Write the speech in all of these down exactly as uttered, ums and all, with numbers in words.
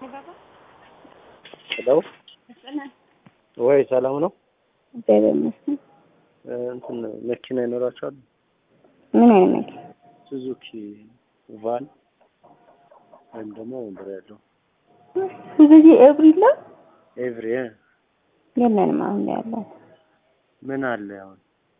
ሄሎ ወይ ሰላም ነው? ደህና እንትን መኪና ይኖራችኋል? ምን አይነት ሱዙኪ ቫን ወይም ደግሞ ወንበር ያለው ሱዙኪ ኤቭሪላ ኤቭሪ የለንም አሁን ያለው። ምን አለ አሁን?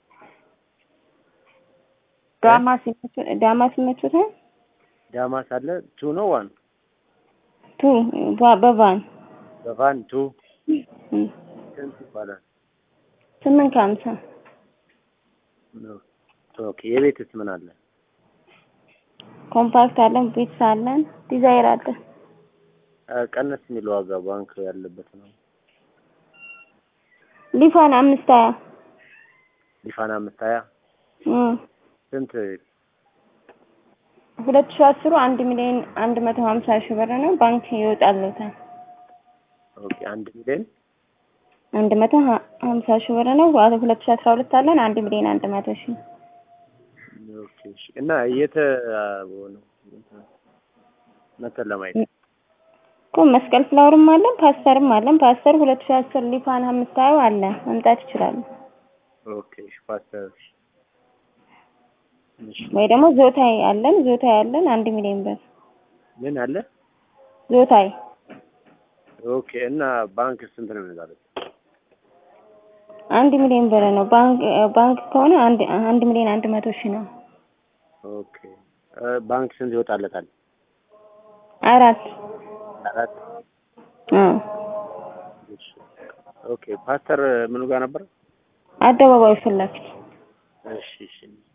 ዳማስ ዳማስ መጥቷል። ዳማስ አለ ቱ ነው ዋን ቱ በቫን በቫን ቱ ስንት ይባላል? ስምንት ከሀምሳ ነው። ኦኬ የቤትስ ምን አለ? ኮምፓክት አለን፣ ቪትስ አለን፣ ዲዛይር አለ። ቀነስ የሚል ዋጋ ባንክ ያለበት ነው። ሊፋን አምስት ሀያ ሊፋን አምስት ሀያ እም ስንት? ሁለት ሺህ አስር አንድ ሚሊዮን አንድ መቶ ሀምሳ ሺህ ብር ነው። ባንክ ይወጣልዎታል። ኦኬ አንድ ሚሊዮን አንድ መቶ ሀምሳ ሺህ ብር ነው። ሁለት ሺህ አስራ ሁለት አለን አንድ ሚሊዮን አንድ መቶ ሺህ። ኦኬ እሺ። እና የተ ነው መተን ለማየት እኮ መስቀል ፍላወርም አለን ፓስተርም አለን። ፓስተር ሁለት ሺህ አስር ሊፋን አምስት ሀያ አለ መምጣት ይችላሉ። ኦኬ ፓስተር ወይ ደግሞ ዞታይ አለን። ዞታይ አለን አንድ ሚሊዮን ብር። ምን አለ? ዞታይ ኦኬ። እና ባንክ ስንት ነው የሚዛለው? አንድ ሚሊዮን ብር ነው። ባንክ ባንክ ከሆነ አንድ አንድ ሚሊዮን አንድ መቶ ሺህ ነው። ኦኬ ባንክ ስንት ይወጣለታል? አራት አራት አ ኦኬ ፓስተር ምኑ ጋር ነበር? አደባባዩ ፊት ለፊት። እሺ እሺ